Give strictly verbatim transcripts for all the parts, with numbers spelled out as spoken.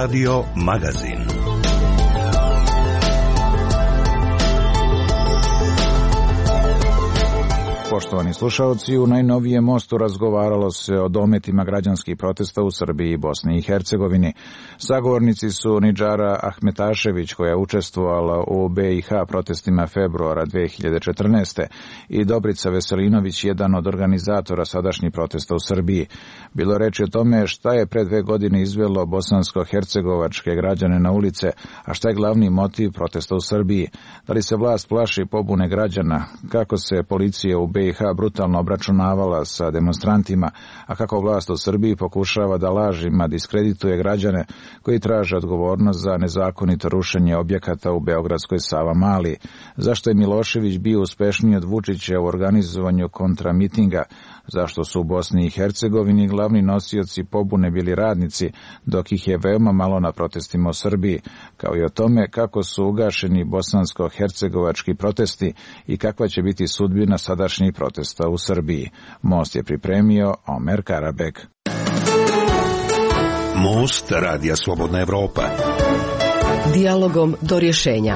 Radio Magazin. Poštovani slušalci, u najnovijem mostu razgovaralo se o dometima građanskih protesta u Srbiji i Bosni i Hercegovini. Sagovornici su Nidžara Ahmetašević, koja je učestvovala u be i ha protestima februara dve hiljade četrnaeste. i Dobrica Veselinović, jedan od organizatora sadašnjih protesta u Srbiji. Bilo reči o tome šta je pre dve godine izvelo bosansko-hercegovačke građane na ulice, a šta je glavni motiv protesta u Srbiji. Da li se vlast plaši pobune građana, kako se policija u be i ha brutalno obračunavala sa demonstrantima, a kako vlast u Srbiji pokušava da lažima diskredituje građane koji traže odgovornost za nezakonito rušenje objekata u beogradskoj Savamali. Zašto je Milošević bio uspešniji od Vučića u organizovanju kontramitinga? Zašto su u Bosni i Hercegovini glavni nosioci pobune bili radnici, dok ih je veoma malo na protestima u Srbiji, kao i o tome kako su ugašeni bosansko-hercegovački protesti i kakva će biti sudbina sadašnjih protesta u Srbiji. Most je pripremio Omer Karabek. Most Radija Slobodna Evropa. Dijalogom do rješenja.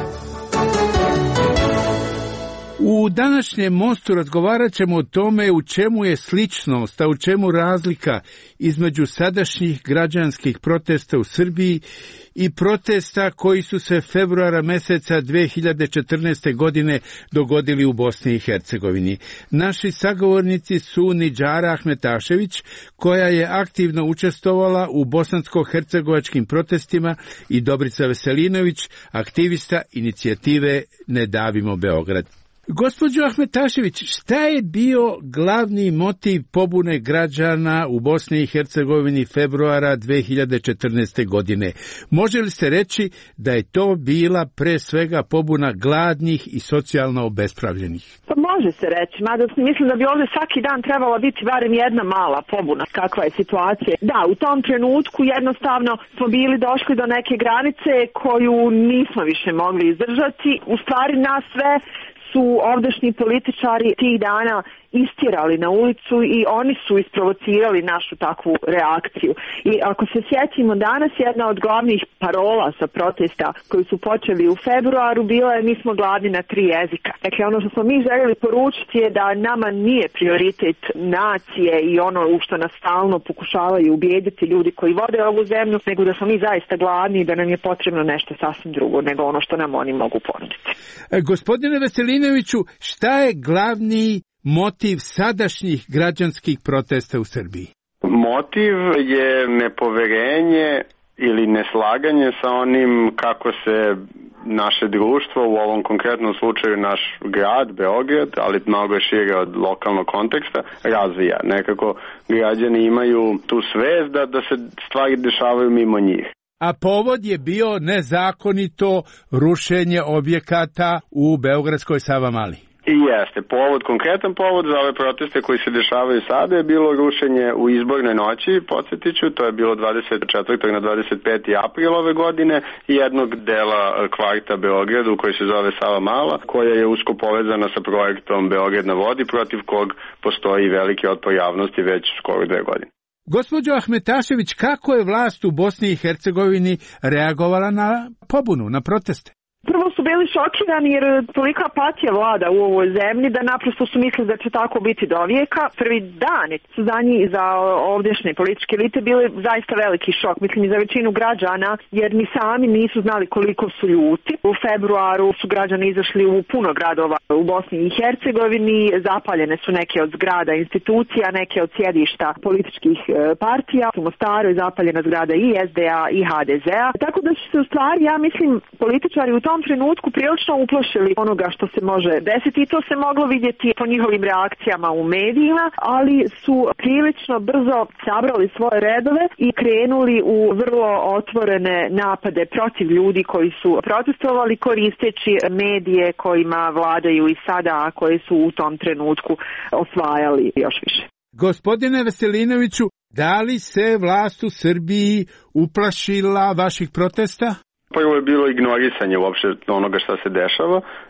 U današnjem mostu razgovarat ćemo o tome u čemu je sličnost, a u čemu razlika između sadašnjih građanskih protesta u Srbiji i protesta koji su se februara meseca dve hiljade četrnaeste. godine dogodili u Bosni i Hercegovini. Naši sagovornici su Nidžara Ahmetašević, koja je aktivno učestvovala u bosansko-hercegovačkim protestima, i Dobrica Veselinović, aktivista inicijative Ne davimo Beograd. Gospođo Ahmetašević, šta je bio glavni motiv pobune građana u Bosni i Hercegovini februara dve hiljade četrnaeste. godine? Može li se reći da je to bila pre svega pobuna gladnih i socijalno obespravljenih? Pa može se reći, mada mislim da bi ovdje svaki dan trebala biti barem jedna mala pobuna, kakva je situacija. Da, u tom trenutku jednostavno smo bili došli do neke granice koju nismo više mogli izdržati. U stvari nas sve su ovdašnji političari tih dana istjerali na ulicu i oni su isprovocirali našu takvu reakciju. I ako se sjetimo danas, jedna od glavnih parola sa protesta koji su počeli u februaru bila je mi smo gladni na tri jezika. Dakle, ono što smo mi željeli poručiti je da nama nije prioritet nacije i ono u što nas stalno pokušavaju ubijediti ljudi koji vode ovu zemlju, nego da smo mi zaista gladni i da nam je potrebno nešto sasvim drugo nego ono što nam oni mogu ponuditi. E, gospodine Veselinoviću, šta je glavni motiv sadašnjih građanskih protesta u Srbiji? Motiv je nepoverenje ili neslaganje sa onim kako se naše društvo, u ovom konkretnom slučaju naš grad, Beograd, ali mnogo je šire od lokalnog konteksta, razvija. Nekako građani imaju tu svest da, da se stvari dešavaju mimo njih. A povod je bio nezakonito rušenje objekata u beogradskoj Savamali. I jeste. Povod, konkretan povod za ove proteste koji se dešavaju sada je bilo rušenje u izbornoj noći, podsjetiću, to je bilo dvadeset četvrtog na dvadeset peti april ove godine, jednog dela kvarta Beograda u koji se zove Savamala, koja je usko povezana sa projektom Beograd na vodi, protiv kog postoji veliki otpor javnosti već skoro dve godine. Gospođo Ahmetašević, kako je vlast u Bosni i Hercegovini reagovala na pobunu, na proteste? Prvo su bili šokirani jer tolika apatija vlada u ovoj zemlji da naprosto su mislili da će tako biti do vijeka. Prvi dan su za njih, za ovdješnje političke elite, bili zaista veliki šok. Mislim i za većinu građana, jer ni sami nisu znali koliko su ljuti. U februaru su građani izašli u puno gradova u Bosni i Hercegovini. Zapaljene su neke od zgrada institucija, neke od sjedišta političkih partija. U Mostaru je zapaljena zgrada i es de a i ha de ze a. Tako da su se u stvari, ja mislim, političari u tom trenutku prilično uplašili onoga što se može desiti i to se moglo vidjeti po njihovim reakcijama u medijima, ali su prilično brzo sabrali svoje redove i krenuli u vrlo otvorene napade protiv ljudi koji su protestovali koristeći medije kojima vladaju i sada, a koje su u tom trenutku osvajali još više. Gospodine Veselinoviću, da li se vlast u Srbiji uplašila vaših protesta? Prvo je bilo ignorisanje uopšte onoga što se dešava.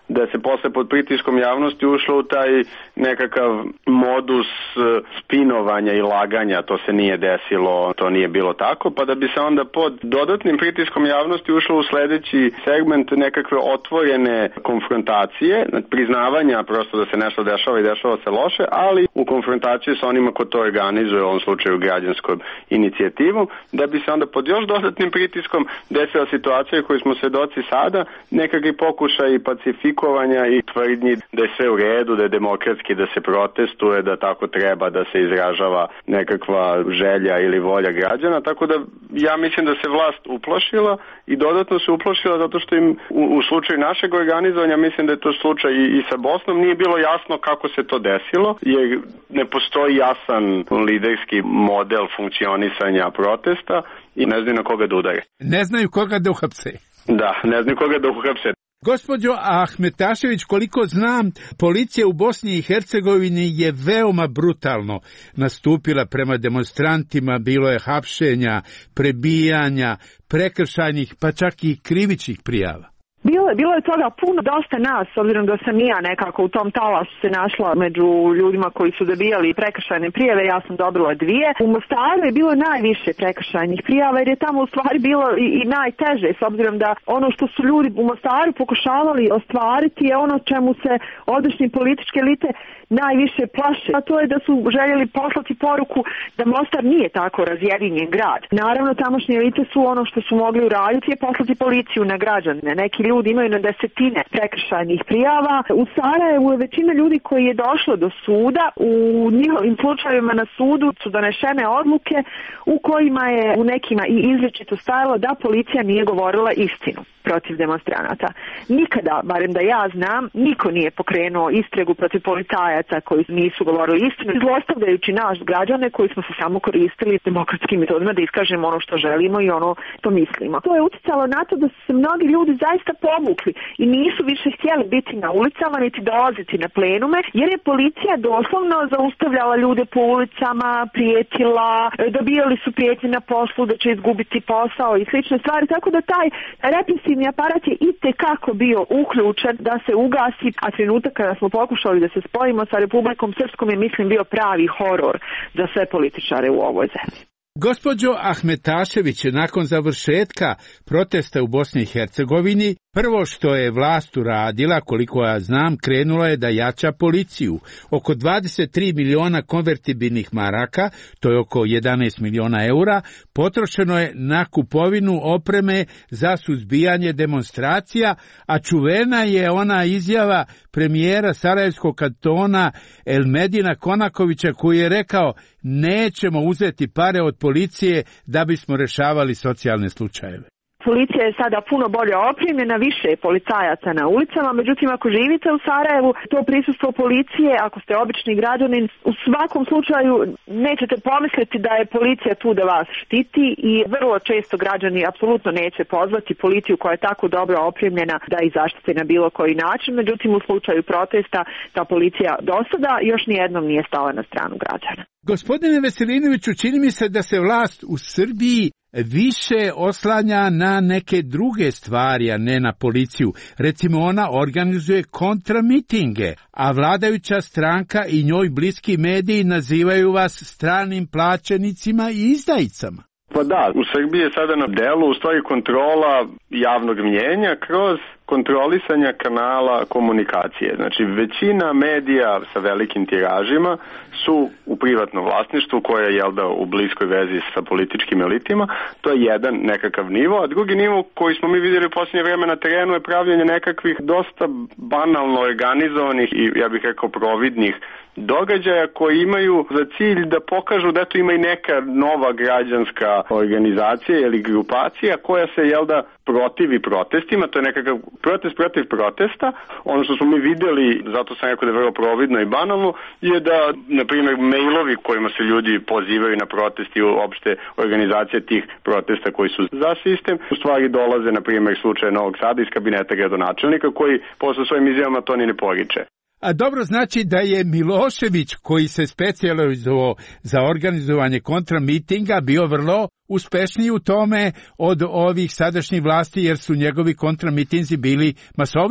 da se posle pod pritiskom javnosti ušlo u taj nekakav modus spinovanja i laganja, to se nije desilo, to nije bilo tako, pa da bi se onda pod dodatnim pritiskom javnosti ušlo u sledeći segment nekakve otvorene konfrontacije, priznavanja prosto da se nešto dešava i dešava se loše, ali u konfrontaciji sa onima ko to organizuje, u ovom slučaju građanskom inicijativom, da bi se onda pod još dodatnim pritiskom desila situacija koju smo svedoci sada, nekakvi pokušaj pacifikovanja i tvrdnji da je sve u redu, da je demokratski, da se protestuje, da tako treba da se izražava nekakva želja ili volja građana, tako da ja mislim da se vlast uplašila i dodatno se uplašila zato što im u, u slučaju našeg organizovanja, mislim da je to slučaj i, i sa Bosnom, nije bilo jasno kako se to desilo, jer ne postoji jasan liderski model funkcionisanja protesta i ne znaju na koga da udare. Ne znaju koga da uhapse. Da, ne znaju koga da uhapse. Gospođo Ahmetašević, koliko znam, policija u Bosni i Hercegovini je veoma brutalno nastupila prema demonstrantima, bilo je hapšenja, prebijanja, prekršajnih, pa čak i krivičnih prijava. Bilo je, bilo je toga puno, dosta nas, s obzirom da sam ja nekako u tom talasu se našla među ljudima koji su dobijali prekršajne prijave, ja sam dobila dvije. U Mostaru je bilo najviše prekršajnih prijava jer je tamo u stvari bilo i, i najteže, s obzirom da ono što su ljudi u Mostaru pokušavali ostvariti je ono čemu se ovdašnje političke elite najviše plaše, a to je da su željeli poslati poruku da Mostar nije tako razjedinjen grad. Naravno, tamošnje elite su ono što su mogli uraditi je poslati policiju na građane. Neki ljudi imaju na desetine prekršajnih prijava. U Sarajevu je većina ljudi koji je došlo do suda, u njihovim slučajevima na sudu su donešene odluke u kojima je u nekima i izričito stajalo da policija nije govorila istinu protiv demonstranata. Nikada, barem da ja znam, niko nije pokrenuo istragu protiv policajaca koji nisu govorili istinu, zlostavljajući naš građane koji smo se samo koristili demokratskim metodima da iskažemo ono što želimo i ono što mislimo. To je uticalo na to da su se mnogi ljudi zaista povukli i nisu više htjeli biti na ulicama niti dolaziti na plenume, jer je policija doslovno zaustavljala ljude po ulicama, prijetila, dobijali su prijetnje na poslu da će izgubiti posao i slične stvari, tako da taj represivni aparat je itekako bio uključen da se ugasi, a trenutak kada smo pokušali da se spojimo sa Republikom Srpskom je, mislim, bio pravi horor za sve političare u ovoj zemlji. Gospođo Ahmetašević, nakon završetka protesta u Bosni i Hercegovini, prvo što je vlast uradila, koliko ja znam, krenula je da jača policiju. Oko dvadeset tri miliona konvertibilnih maraka, to je oko jedanaest miliona eura, potrošeno je na kupovinu opreme za suzbijanje demonstracija, a čuvena je ona izjava premijera Sarajevskog kantona Elmedina Konakovića koji je rekao: nećemo uzeti pare od policije da bismo rešavali socijalne slučajeve. Policija je sada puno bolje opremljena, više je policajaca na ulicama, međutim ako živite u Sarajevu, to prisustvo policije, ako ste obični građanin, u svakom slučaju nećete pomisliti da je policija tu da vas štiti i vrlo često građani apsolutno neće pozvati policiju koja je tako dobro opremljena da ih zaštite na bilo koji način, međutim u slučaju protesta ta policija do sada još nijednom nije stala na stranu građana. Gospodine Veselinoviću, čini mi se da se vlast u Srbiji više oslanja na neke druge stvari, a ne na policiju. Recimo, ona organizuje kontramitinge, a vladajuća stranka i njoj bliski mediji nazivaju vas stranim plaćenicima i izdajicama. Pa da, u Srbiji je sada na delu u stvari kontrola javnog mnjenja kroz kontrolisanja kanala komunikacije. Znači, većina medija sa velikim tiražima su u privatnom vlasništvu koje je, jel da, u bliskoj vezi sa političkim elitima. To je jedan nekakav nivo, a drugi nivo koji smo mi vidjeli u posljednje vreme na terenu je pravljenje nekakvih dosta banalno organizovanih i, ja bih rekao, providnih događaja koji imaju za cilj da pokažu da tu ima i neka nova građanska organizacija ili grupacija koja se, jel da, protivi protestima, to je nekakav protest protiv protesta. Ono što smo mi vidjeli, zato sam rekao da je vrlo providno i banalno, je da, na primjer, mailovi kojima se ljudi pozivaju na protest i uopšte organizacije tih protesta koji su za sistem, u stvari dolaze, na primjer, slučaj Novog Sada iz kabineta gradonačelnika koji posle svojim izjavama to ni ne poriče. A dobro, znači da je Milošević, koji se specijalizovao za organizovanje kontramitinga, bio vrlo uspešniji u tome od ovih sadašnjih vlasti, jer su njegovi kontramitinzi bili masovniji.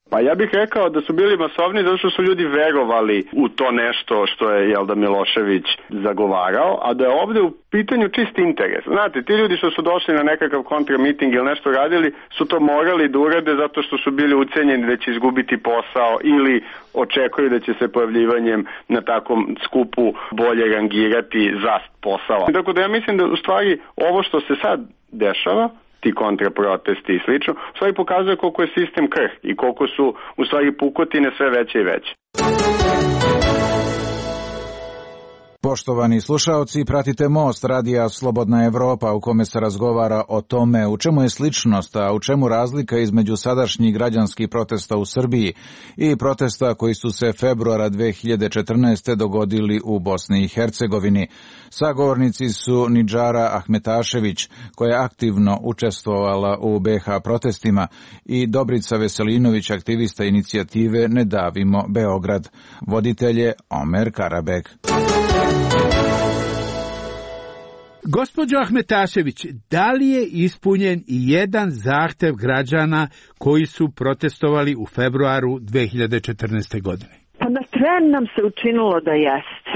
Pa ja bih rekao da su bili masovni zato što su ljudi verovali u to nešto što je Jelda Milošević zagovarao, a da je ovde u pitanju čist interes. Znate, ti ljudi što su došli na nekakav kontramiting ili nešto radili, su to morali da urade zato što su bili ucenjeni da će izgubiti posao ili očekuju da će se pojavljivanjem na takvom skupu bolje rangirati za posao. Tako da ja mislim da u stvari ovo što se sad dešava, ti kontraprotesti i slično, u stvari pokazuje koliko je sistem krhk i koliko su u stvari pukotine sve veće i veće. Poštovani slušaoci, pratite Most radija Slobodna Evropa u kome se razgovara o tome u čemu je sličnost, a u čemu razlika između sadašnjih građanskih protesta u Srbiji i protesta koji su se februara dve hiljade četrnaeste. dogodili u Bosni i Hercegovini. Sagovornici su Nidžara Ahmetašević, koja je aktivno učestvovala u be ha protestima, i Dobrica Veselinović, aktivista inicijative Ne davimo Beograd. Voditelj je Omer Karabek. Gospođo Ahmetašević, da li je ispunjen i jedan zahtev građana koji su protestovali u februaru dve hiljade četrnaeste. godine? Pa na tren nam se učinilo da jeste.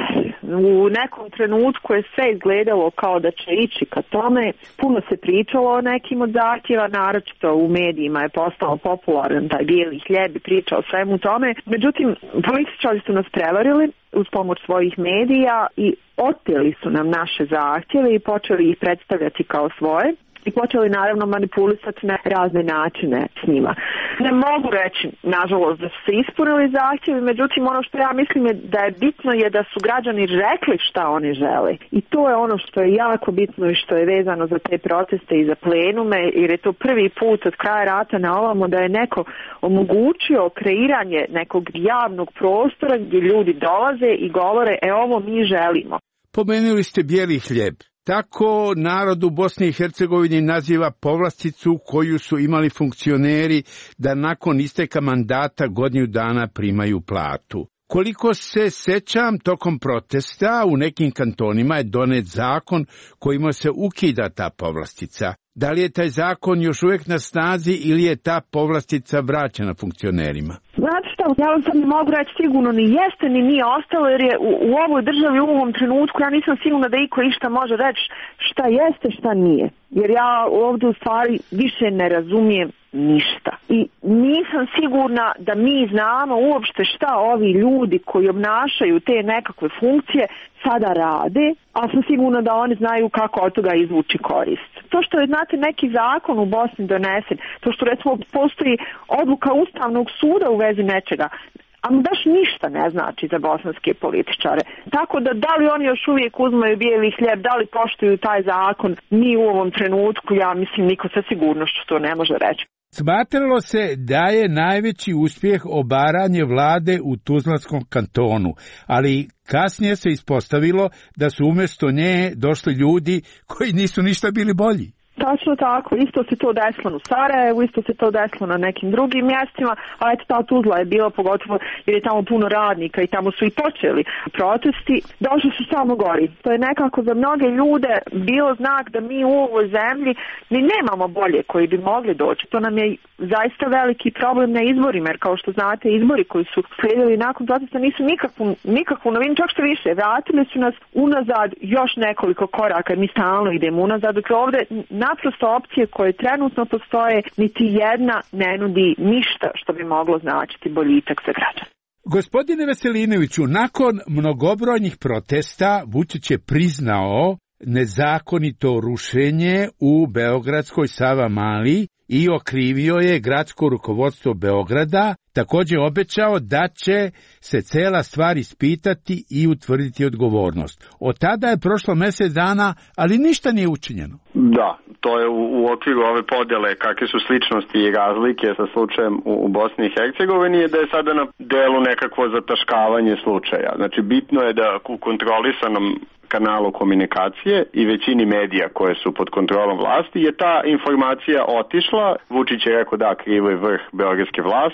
U nekom trenutku je sve izgledalo kao da će ići ka tome. Puno se pričalo o nekim od zahtjeva, naročito u medijima je postao popularan taj bijeli hljeb i priča o svemu tome. Međutim, političari su nas prevarili uz pomoć svojih medija i oteli su nam naše zahtjeve i počeli ih predstavljati kao svoje. I počeli naravno manipulisati na razne načine s njima. Ne mogu reći, nažalost, da su se ispunili zahtjevi, međutim ono što ja mislim je da je bitno je da su građani rekli šta oni žele. I to je ono što je jako bitno i što je vezano za te proteste i za plenume, jer je to prvi put od kraja rata na ovamo da je neko omogućio kreiranje nekog javnog prostora gdje ljudi dolaze i govore, e ovo mi želimo. Pomenuli ste bijeli hljeb. Tako narod u Bosni i Hercegovini naziva povlasticu koju su imali funkcioneri da nakon isteka mandata godinu dana primaju platu. Koliko se sećam, tokom protesta u nekim kantonima je donet zakon kojima se ukida ta povlastica. Da li je taj zakon još uvijek na snazi ili je ta povlastica vraćena funkcionerima? Znate šta, ja vam sad ne mogu reći sigurno ni jeste ni nije ostalo, jer je u, u ovoj državi u ovom trenutku ja nisam sigurna da iko išta može reći šta jeste, šta nije. Jer ja ovdje u stvari više ne razumijem ništa. I nisam sigurna da mi znamo uopšte šta ovi ljudi koji obnašaju te nekakve funkcije sada rade, a sam sigurna da oni znaju kako od toga izvući korist. To što je, znate, neki zakon u Bosni donesen, to što recimo postoji odluka Ustavnog suda u vezi nečega, a baš ništa ne znači za bosanske političare. Tako da da li oni još uvijek uzmaju bijeli hljeb, da li poštuju taj zakon, mi u ovom trenutku, ja mislim, niko sa sigurnošću to ne može reći. Smatralo se da je najveći uspjeh obaranje vlade u Tuzlanskom kantonu, ali kasnije se ispostavilo da su umjesto nje došli ljudi koji nisu ništa bili bolji. Tačno tako, isto se to desilo u Sarajevu, isto se to desilo na nekim drugim mjestima, a eto ta Tuzla je bila, pogotovo jer je tamo puno radnika i tamo su i počeli protesti, došli su samo gori. To je nekako za mnoge ljude bilo znak da mi u ovoj zemlji mi nemamo bolje koji bi mogli doći. To nam je zaista veliki problem na izborima, jer kao što znate, izbori koji su slijedili nakon protesta nisu nikakvu, nikakvu novinu, čak što više, vratili su nas unazad još nekoliko koraka, mi stalno idemo unazad, dok ovdje naprosto opcije koje trenutno postoje, niti jedna ne nudi ništa što bi moglo značiti boljitak za građane. Gospodine Veselinoviću, nakon mnogobrojnih protesta Vučić je priznao nezakonito rušenje u beogradskoj Savamali i okrivio je gradsko rukovodstvo Beograda, također obećao da će se cela stvar ispitati i utvrditi odgovornost. Od tada je prošlo mjesec dana, ali ništa nije učinjeno. Da, to je u, u okviru ove podjele kakve su sličnosti i razlike sa slučajem u, u Bosni i Hercegovini je da je sada na delu nekakvo zataškavanje slučaja. Znači bitno je da u kontrolisanom kanalu komunikacije i većini medija koje su pod kontrolom vlasti je ta informacija otišla. Vučić je rekao da krivo je vrh beogradske vlasti i da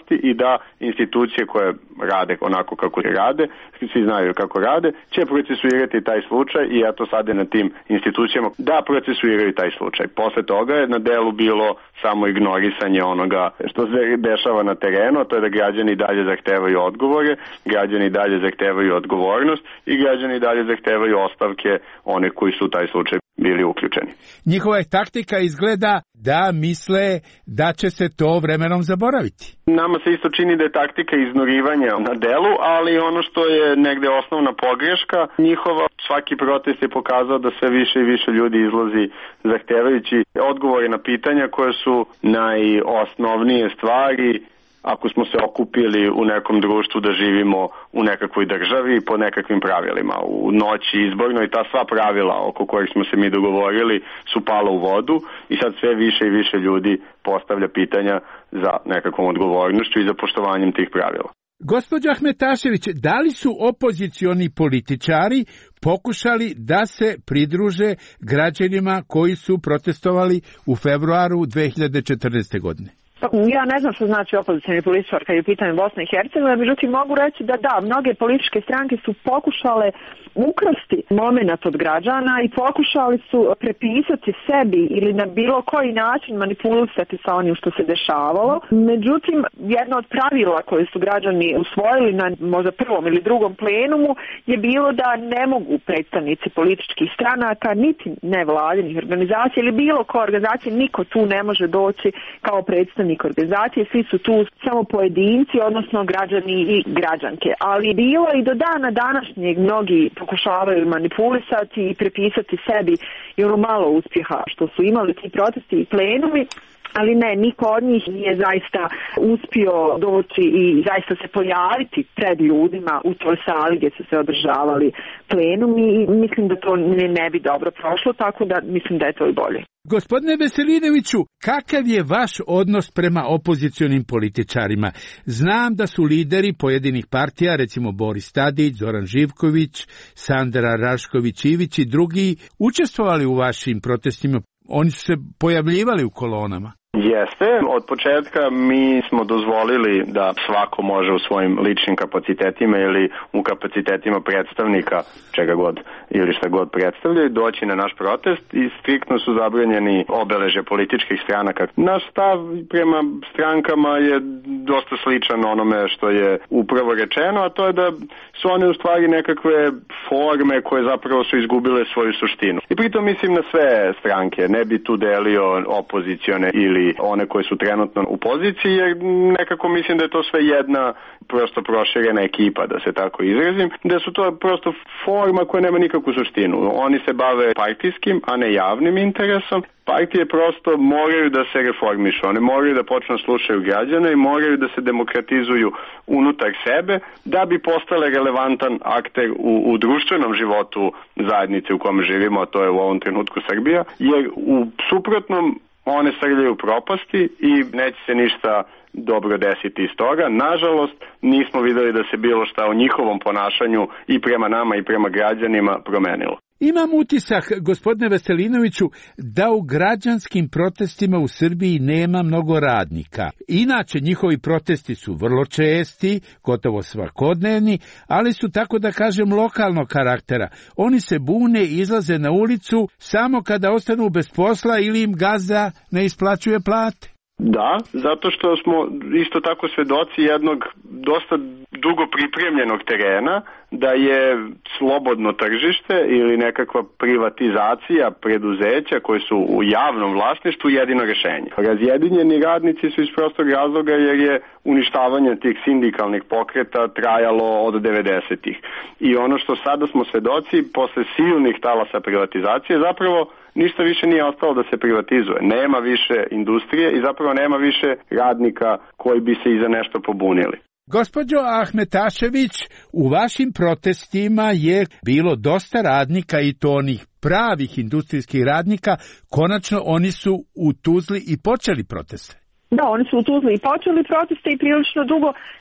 da institucije koje rade onako kako rade, svi znaju kako rade, će procesuirati taj slučaj i eto sad je na tim institucijama da procesuiraju taj slučaj. Posle toga je na delu bilo samo ignorisanje onoga što se dešava na terenu, a to je da građani dalje zahtevaju odgovore, građani dalje zahtevaju odgovornost i građani dalje zahtevaju ostavke one koji su u taj slučaj bili uključeni. Njihova je taktika izgleda da misle da će se to vremenom zaboraviti. Nama se isto čini da je taktika iznorivanja na delu, ali ono što je negde osnovna pogreška njihova, svaki protest je pokazao da sve više i više ljudi izlazi zahtevajući odgovore na pitanja koje su najosnovnije stvari. Ako smo se okupili u nekom društvu da živimo u nekakvoj državi po nekakvim pravilima, u noći izbornoj, ta sva pravila oko kojih smo se mi dogovorili su pala u vodu i sad sve više i više ljudi postavlja pitanja za nekakvom odgovornošću i za poštovanjem tih pravila. Gospođo Ahmetašević, da li su opozicioni političari pokušali da se pridruže građanima koji su protestovali u februaru dve hiljade četrnaeste. godine? Ja ne znam što znači opozicioni političar kad je u pitanju Bosne i Hercegovine, međutim mogu reći da da, mnoge političke stranke su pokušale ukrasti moment od građana i pokušali su prepisati sebi ili na bilo koji način manipulisati sa onim što se dešavalo. Međutim, jedno od pravila koje su građani usvojili na možda prvom ili drugom plenumu je bilo da ne mogu predstavnici političkih stranaka, niti nevladinih organizacija ili bilo koja organizacija, niko tu ne može doći kao predstavnik organizacije, svi su tu samo pojedinci, odnosno građani i građanke. Ali bilo i do dana današnjeg mnogi pokušavaju manipulisati i prepisati sebi i ono malo uspjeha što su imali ti protesti i plenumi, ali ne, niko od njih nije zaista uspio doći i zaista se pojaviti pred ljudima u toj sali gdje su se održavali plenumi i mislim da to ne, ne bi dobro prošlo, tako da mislim da je to i bolje. Gospodine Veselinoviću, kakav je vaš odnos prema opozicionim političarima? Znam da su lideri pojedinih partija, recimo Boris Tadić, Zoran Živković, Sandra Rašković-Ivić i drugi, učestvovali u vašim protestima. Oni su se pojavljivali u kolonama. Jeste, od početka mi smo dozvolili da svako može u svojim ličnim kapacitetima ili u kapacitetima predstavnika čega god ili šta god predstavljaju doći na naš protest i striktno su zabranjeni obeležja političkih stranaka. Naš stav prema strankama je dosta sličan onome što je upravo rečeno, a to je da su one u stvari nekakve forme koje zapravo su izgubile svoju suštinu. I pritom mislim na sve stranke, ne bi tu delio opozicione ili one koje su trenutno u poziciji, jer nekako mislim da je to sve jedna prosto proširena ekipa, da se tako izrazim, da su to prosto forma koja nema nikakvu suštinu. Oni se bave partijskim, a ne javnim interesom. Partije prosto moraju da se reformišu, one moraju da počnu slušaju građana i moraju da se demokratizuju unutar sebe da bi postale relevantan akter u, u društvenom životu zajednice u kome živimo, a to je u ovom trenutku Srbija, jer u suprotnom one srljaju propasti i neće se ništa dobro desiti iz toga. Nažalost, nismo videli da se bilo šta o njihovom ponašanju i prema nama i prema građanima promenilo. Imam utisak, gospodine Veselinoviću, da u građanskim protestima u Srbiji nema mnogo radnika. Inače, njihovi protesti su vrlo česti, gotovo svakodnevni, ali su, tako da kažem, lokalnog karaktera. Oni se bune i izlaze na ulicu samo kada ostanu bez posla ili im gazda ne isplaćuje plate. Da, zato što smo isto tako svedoci jednog dosta dugo pripremljenog terena, da je slobodno tržište ili nekakva privatizacija preduzeća koje su u javnom vlasništvu jedino rješenje. Razjedinjeni radnici su iz prostog razloga jer je uništavanje tih sindikalnih pokreta trajalo od devedesetih. I ono što sada smo svedoci, posle silnih talasa privatizacije, zapravo ništa više nije ostalo da se privatizuje. Nema više industrije i zapravo nema više radnika koji bi se i za nešto pobunili. Gospođo Ahmetašević, u vašim protestima je bilo dosta radnika i to onih pravih industrijskih radnika. Konačno oni su u Tuzli i počeli proteste. Da, oni su u Tuzli i počeli proteste i prilično dugo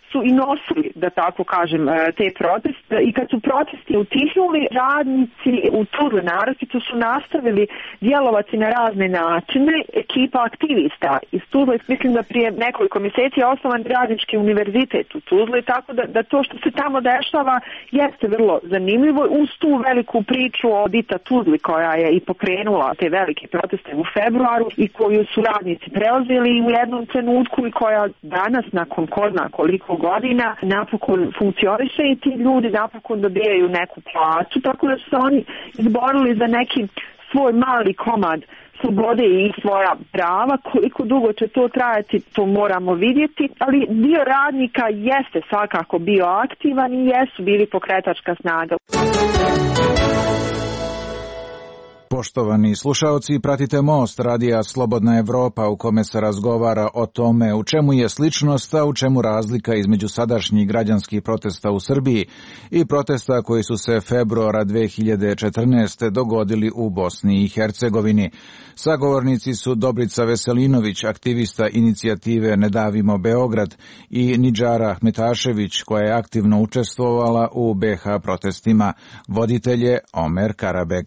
su i nosili, da tako kažem, te proteste i kad su protesti utihnuli, radnici u Tuzli naročito su nastavili djelovati na razne načine. Ekipa aktivista iz Tuzle, mislim da prije nekoliko mjeseci je osnovan radnički univerzitet u Tuzli, tako da, da to što se tamo dešava jeste vrlo zanimljivo uz tu veliku priču o Dita Tuzli koja je i pokrenula te velike proteste u februaru i koju su radnici preuzeli u jednom trenutku i koja danas nakon ko zna koliko godina napokon funkcioniše i ti ljudi napokon dobijaju neku plaću, tako da su se oni izborili za neki svoj mali komad slobode i svoja prava. Koliko dugo će to trajati, to moramo vidjeti, ali dio radnika jeste svakako bio aktivan i jesu bili pokretačka snaga. Poštovani slušaoci, pratite Most radija Slobodna Evropa u kome se razgovara o tome u čemu je sličnost, a u čemu razlika između sadašnjih građanskih protesta u Srbiji i protesta koji su se februara dve hiljade četrnaeste. dogodili u Bosni i Hercegovini. Sagovornici su Dobrica Veselinović, aktivista inicijative Ne davimo Beograd, i Nidžara Ahmetašević, koja je aktivno učestvovala u be ha protestima. Voditelj je Omer Karabek.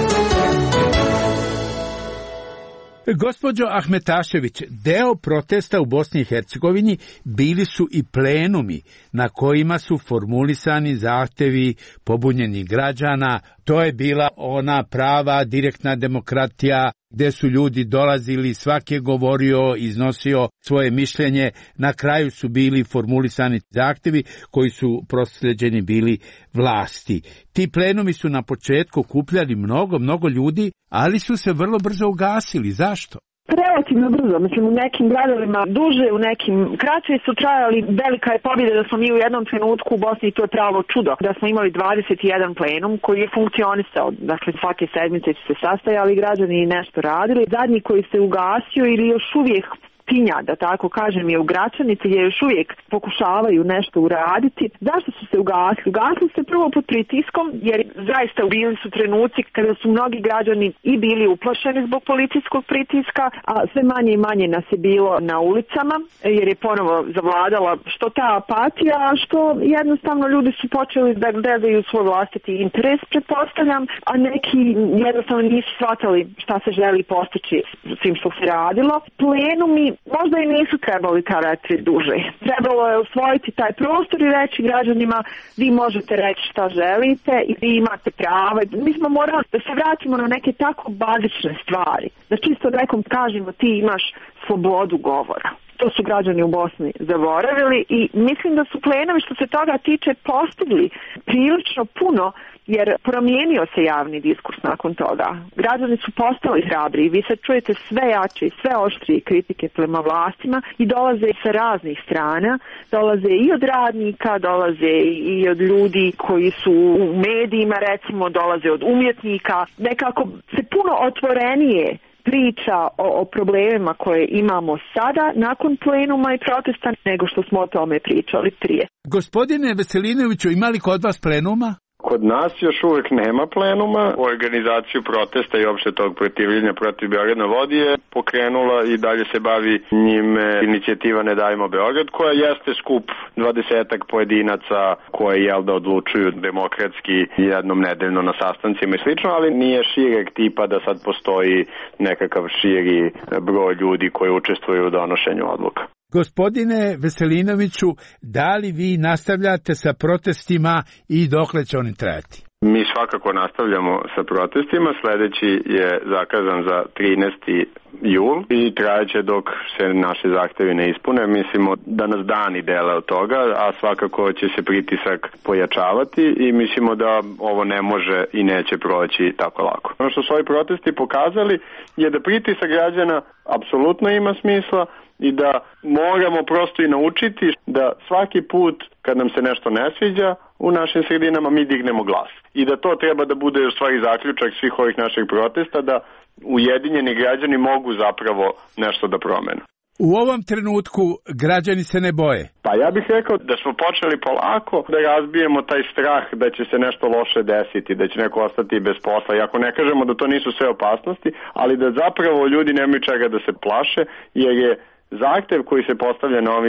Gospođo Ahmetašević, deo protesta u Bosni i Hercegovini bili su i plenumi na kojima su formulisani zahtevi pobunjenih građana. To je bila ona prava direktna demokratija gdje su ljudi dolazili, svaki je govorio, iznosio svoje mišljenje. Na kraju su bili formulisani zahtevi koji su proslijeđeni bili vlasti. Ti plenumi su na početku okupljali mnogo, mnogo ljudi, ali su se vrlo brzo ugasili. Zašto? Relativno brzo, mislim u nekim gradovima duže, u nekim kraće su trajali. Velika je pobjeda da smo mi u jednom trenutku u Bosni, to je pravo čudo, da smo imali dvadeset jedan plenum koji je funkcionisao, dakle svake sedmice su se sastajali građani i nešto radili. Zadnji koji se ugasio ili još uvijek tinja, da tako kažem, je u Gračanici gdje još uvijek pokušavaju nešto uraditi. Zašto su se ugasili? Ugasili se prvo pod pritiskom, jer zaista bili su trenuci kada su mnogi građani i bili uplašeni zbog policijskog pritiska, a sve manje i manje nas je bilo na ulicama, jer je ponovo zavladala što ta apatija, što jednostavno ljudi su počeli da gledaju svoj vlastiti interes, pretpostavljam, a neki jednostavno nisu shvatali šta se želi postići svim što se radilo. Plenumi možda i nisu trebali trajati duže. Trebalo je osvojiti taj prostor i reći građanima vi možete reći šta želite i vi imate prava. Mi smo morali da se vratimo na neke tako bazične stvari. Da čisto nekom kažemo ti imaš slobodu govora. To su građani u Bosni zaboravili i mislim da su plenovi što se toga tiče postigli prilično puno, jer promijenio se javni diskurs nakon toga. Građani su postali hrabri i vi sad čujete sve jače i sve oštrije kritike prema vlastima i dolaze sa raznih strana, dolaze i od radnika, dolaze i od ljudi koji su u medijima, recimo, dolaze od umjetnika. Nekako se puno otvorenije priča o, o problemima koje imamo sada nakon plenuma i protesta nego što smo o tome pričali prije. Gospodine Veselinoviću, ima li kod vas plenuma? Kod nas još uvijek nema plenuma. Organizaciju protesta i opšte tog protivljenja protiv Beograd na vodi je pokrenula i dalje se bavi njime inicijativa Ne davimo Beograd, koja jeste skup dvadesetak pojedinaca koje jel da odlučuju demokratski jednom nedeljno na sastancima i slično, ali nije šireg tipa da sad postoji nekakav širi broj ljudi koji učestvuju u donošenju odluka. Gospodine Veselinoviću, da li vi nastavljate sa protestima i dokle će oni trajati? Mi svakako nastavljamo sa protestima. Sljedeći je zakazan za trinaesti jul i trajaće dok se naše zahtevi ne ispune. Mislimo da nas dani dele od toga, a svakako će se pritisak pojačavati i mislimo da ovo ne može i neće proći tako lako. Ono što su ovi protesti pokazali je da pritisak građana apsolutno ima smisla i da moramo prosto i naučiti da svaki put kad nam se nešto ne sviđa u našim sredinama mi dignemo glas. I da to treba da bude u stvari zaključak svih ovih naših protesta, da ujedinjeni građani mogu zapravo nešto da promene. U ovom trenutku građani se ne boje. Pa ja bih rekao da smo počeli polako da razbijemo taj strah da će se nešto loše desiti, da će neko ostati bez posla. Iako ne kažemo da to nisu sve opasnosti, ali da zapravo ljudi nemaju čega da se plaše, jer je zahtev koji se postavlja na ovim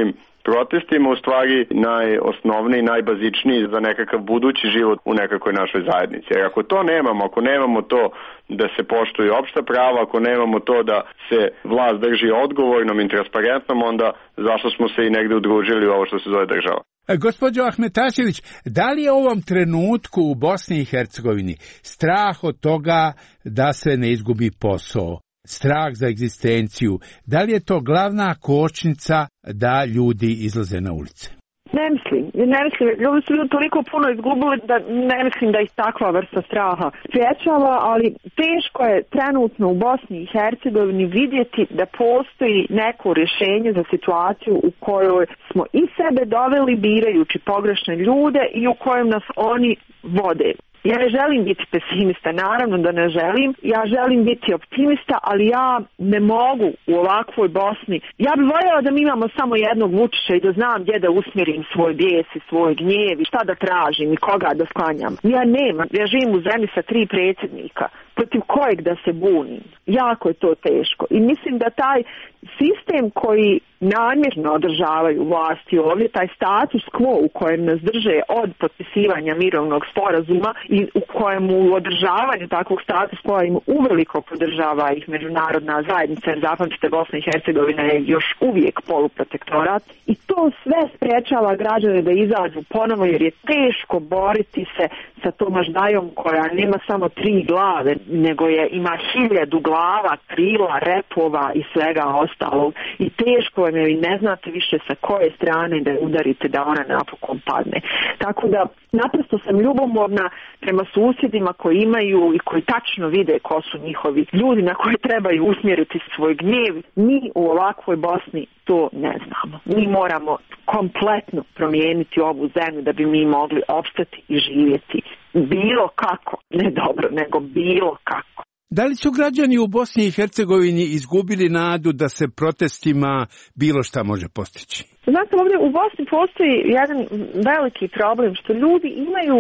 protestima u stvari najosnovniji, najbazičniji za nekakav budući život u nekakvoj našoj zajednici. Jer ako to nemamo, ako nemamo to da se poštuju opšta prava, ako nemamo to da se vlast drži odgovornom i transparentnom, onda zašto smo se i negde udružili u ovo što se zove država. Gospođo Ahmetašević, da li je u ovom trenutku u Bosni i Hercegovini strah od toga da se ne izgubi posao, strah za egzistenciju, da li je to glavna kočnica da ljudi izlaze na ulice? Ne mislim, ne mislim, ljudi su ljudi toliko puno izgubili da ne mislim da ih takva vrsta straha sprječava, ali teško je trenutno u Bosni i Hercegovini vidjeti da postoji neko rješenje za situaciju u kojoj smo i sebe doveli birajući pogrešne ljude i u kojem nas oni vode. Ja ne želim biti pesimista, naravno da ne želim. Ja želim biti optimista, ali ja ne mogu u ovakvoj Bosni. Ja bih voljela da mi imamo samo jednog Vučića i da znam gdje da usmjerim svoj bijes i svoj gnjev i šta da tražim i koga da sklanjam. Ja nemam. Ja živim u zemlji sa tri predsjednika. Protiv kojeg da se bunim? Jako je to teško. I mislim da taj sistem koji namjerno održavaju vlasti ovdje, taj status quo u kojem nas drže od potpisivanja mirovnog sporazuma i u kojemu u održavanju takvog status quo im uveliko podržava ih međunarodna zajednica, jer zapamtite, Bosna i Hercegovina je još uvijek poluprotektorat, i to sve sprečava građane da izađu ponovo, jer je teško boriti se sa tom aždajom koja nema samo tri glave, nego je ima hiljadu glava, krila, repova i svega ostalog. I teško vam je, i ne znate više sa koje strane da je udarite da ona napokon padne. Tako da naprosto sam ljubomorna prema susjedima koji imaju i koji tačno vide ko su njihovi ljudi na koje trebaju usmjeriti svoj gnjev. Mi u ovakvoj Bosni to ne znamo. Mi moramo kompletno promijeniti ovu zemlju da bi mi mogli opstati i živjeti bilo kako, ne dobro, nego bilo kako. Da li su građani u Bosni i Hercegovini izgubili nadu da se protestima bilo šta može postići? Znate, ovdje u Bosni postoji jedan veliki problem što ljudi imaju,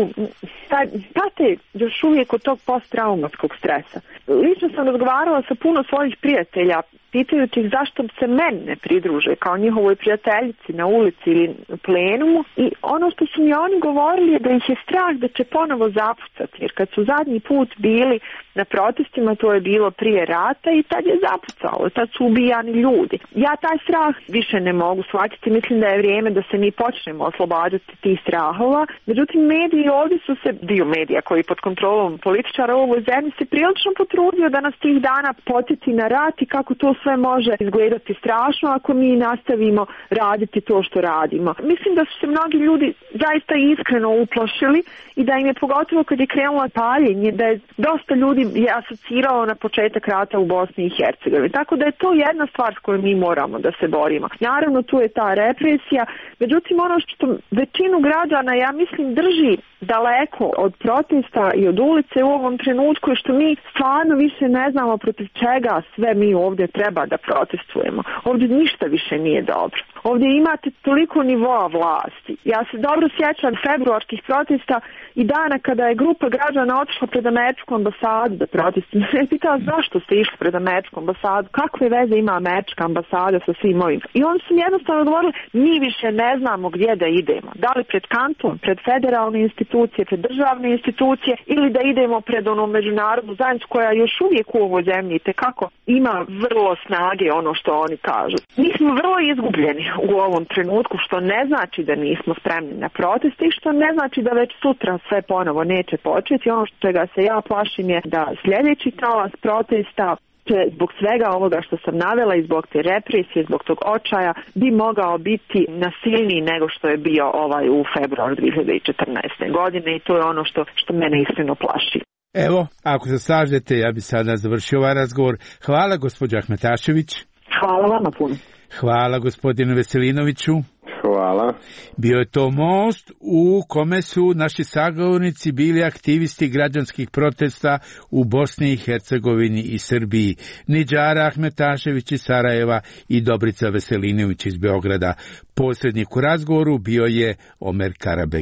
pate još uvijek od tog posttraumatskog stresa. Lično sam razgovarala sa puno svojih prijatelja, pitajući ih zašto se meni ne pridruže kao njihovoj prijateljici na ulici ili plenumu, i ono što su mi oni govorili je da ih je strah da će ponovo zapucati, jer kad su zadnji put bili na protestima, to je bilo prije rata i tad je zapucalo, tad su ubijani ljudi. Ja taj strah više ne mogu shvatiti, mislim da je vrijeme da se mi počnemo oslobađati tih strahova. Međutim, mediji ovdje su se, dio medija koji pod kontrolom političara u ovoj zemlji se prilično potrudio da nas tih dana podsjeti na rat i kako to sve može izgledati strašno ako mi nastavimo raditi to što radimo. Mislim da su se mnogi ljudi zaista iskreno uplašili i da im je, pogotovo kad je krenula paljenje, da je dosta ljudi je asocirao na početak rata u Bosni i Hercegovini. Tako da je to jedna stvar s kojom mi moramo da se borimo. Naravno, tu je ta represija, međutim ono što većinu građana, ja mislim, drži daleko od protesta i od ulice u ovom trenutku je što mi stvarno više ne znamo protiv čega sve mi ovdje treba da protestujemo. Ovdje ništa više nije dobro. Ovdje imate toliko nivoa vlasti. Ja se dobro sjećam februarskih protesta i dana kada je grupa građana otišla pred američku ambasadu da protestuje. Ja je pitala zašto ste išli pred američku ambasadu, kakve veze ima američka ambasada sa svim ovim. I oni su mi jednostavno govorili, mi više ne znamo gdje da idemo. Da li pred kanton, pred federalne institucije, pred državne institucije, ili da idemo pred onu međunarodnu zajednicu koja još uvijek u ovoj zemlji tekako ima vrlo snage, ono što oni kažu. Mi smo vrlo izgubljeni u ovom trenutku, što ne znači da nismo spremni na proteste i što ne znači da već sutra sve ponovo neće početi. Ono što čega se ja plašim je da sljedeći talas protesta će zbog svega ovoga što sam navela i zbog te represije, zbog tog očaja, bi mogao biti nasilniji nego što je bio ovaj u februaru dvije hiljade četrnaeste. godine i to je ono što, što mene iskreno plaši. Evo, ako se slažete, ja bi sada završio ovaj razgovor. Hvala, gospođo Ahmetašević. Hvala vama puno. Hvala, gospodinu Veselinoviću. Hvala. Bio je to most u kome su naši sagovornici bili aktivisti građanskih protesta u Bosni i Hercegovini i Srbiji. Nidžara Ahmetašević iz Sarajeva i Dobrica Veselinović iz Beograda. Posrednik u razgovoru bio je Omer Karabek.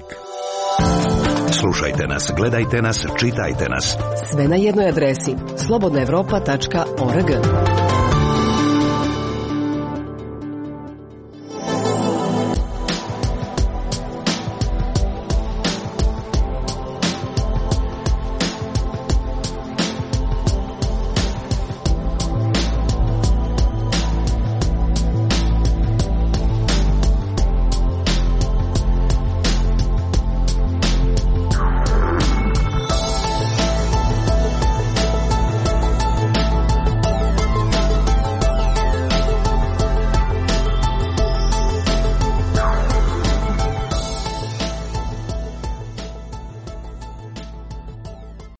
Slušajte nas, gledajte nas, čitajte nas. Sve na jednoj adresi slobodna evropa tačka org.